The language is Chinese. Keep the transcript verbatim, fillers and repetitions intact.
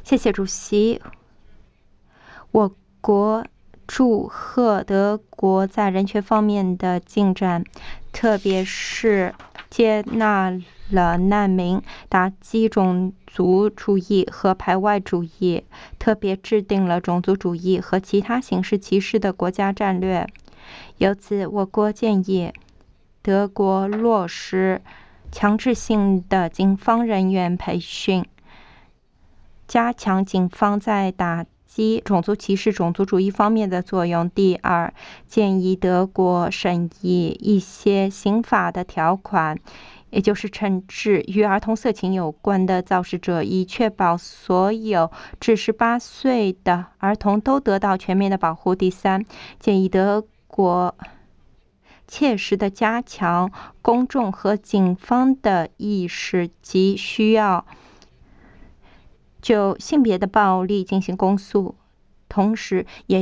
谢谢主席。我国祝贺德国在人权方面的进展，特别是接纳了难民、打击种族主义和排外主义，特别制定了种族主义和其他形式歧视的国家战略。由此，我国建议德国落实强制性的警方人员培训，加强警方在打击种族歧视、种族主义方面的作用。第二，建议德国审议一些刑法的条款，也就是惩治与儿童色情有关的肇事者，以确保所有至十八岁的儿童都得到全面的保护。第三，建议德国切实的加强公众和警方的意识及需要就性别的暴力进行公诉，同时也